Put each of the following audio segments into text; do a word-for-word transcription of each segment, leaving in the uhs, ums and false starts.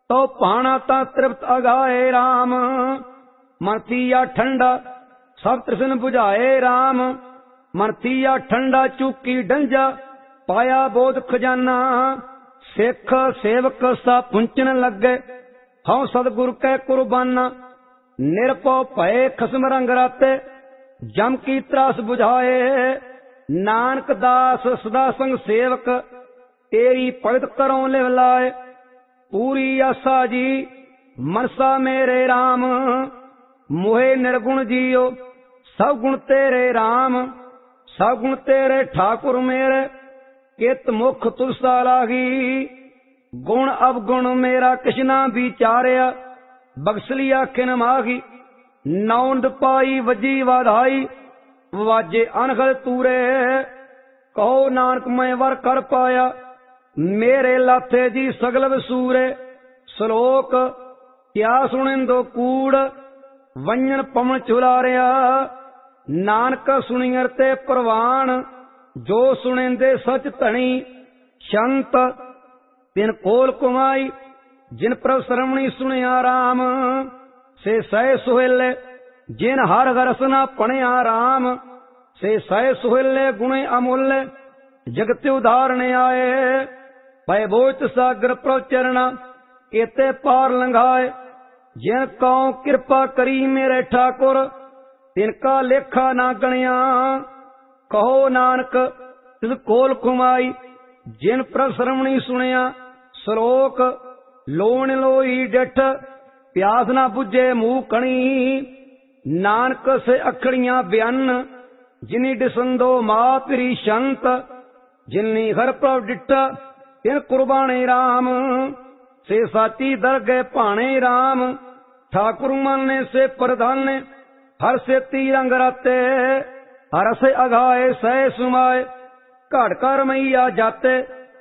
तो पाना ता तृप्त अगाए राम। मन थिया ठंडा सब तृष्ण बुझाए राम। मन थिया ठंडा चूकी डंजा पाया बोध खजाना। सिख सेवक सा पुंचन लगे हूँ सतगुरु कै कुर्बाना। निरपौ भय खसम रंग राते जम की त्रास बुझाए। नानक दास सदा संग सेवक तेरी भगत करों लिव लाए। पूरी आसा जी मनसा मेरे राम। मोहे निर्गुण जियो सब गुण तेरे राम। सब गुण तेरे ठाकुर मेरे कित मुख तुलसा लागी। गुण अवगुण मेरा किशना विचारिया बख्श लिया खिन मागी। नौंद पाई वजी वाधाई वाजे अनखल तूरे। कहो नानक मैं वर कर पाया मेरे लाथे जी सगल वसूरे। श्लोक क्या सुनिंदो कूड़ वंजन पवन चुलारिया। नानक सुनियर ते प्रवान जो सुनिंदे सच धनी। संत तिन कोल कुमाई जिन प्रभ श्रवणी सुनिया राम। से सह सुहेले जिन हर रसना पणिया राम। से सह सुहेले गुणे अमूल्य जगत उधारने आए। भय बोच सागर प्रभ चरणा एते पार लंघाए। जिन कौ कृपा करी मेरे ठाकुर तिनका लेखा ना गणिया। कहो नानक तिस कोल कुमाई जिन प्रभ श्रवणी सुनिया। श्लोक लोण लोई डिठ प्यास ना बुझे मुंह कणी। नानक से अखड़ियां बयान जिनी डिसंदो मां पिरी संत। जिनी हर प्रभ डिठा तिन कुर्बाने राम। से साची दरगह भाणे राम। ठाकुर माने से प्रधान हर से तीरंग राते। हर से अघाए सह सुमाए घट कर मैया जाते।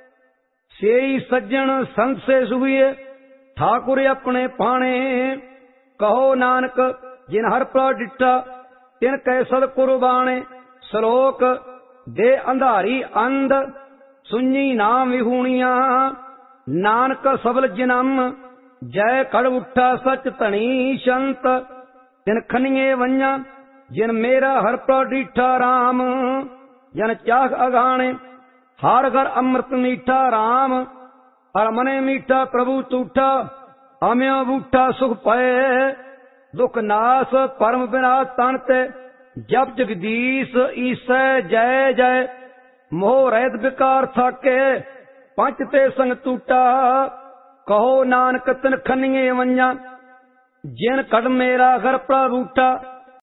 सेई सज्जन संत से सुभिए ठाकुर अपने पाने। कहो नानक जिन हर प्र डिठा तिन कै सद कुर्बाने। श्लोक दे अंधारी अंध सुनी नाम विहूणिया। नानक सबल जिनम जय कड़ उठा सच धनी संत। जिन खनिए वंजा जिन मेरा हर प्र डिठा राम। जन चाख अगाने हार घर अमृत मीठा राम। हर मने मीठा प्रभु तूठा अम्यो बूठा सुख पाए। दुख नाश परम विनाश तनते जप जगदीश ईसै जय जय। मोह रहित विकार थाके पंच ते संग टूटा। कहो नानक तिन खनिए वंजा जिन कड़ मेरा घर प्रभु उठा।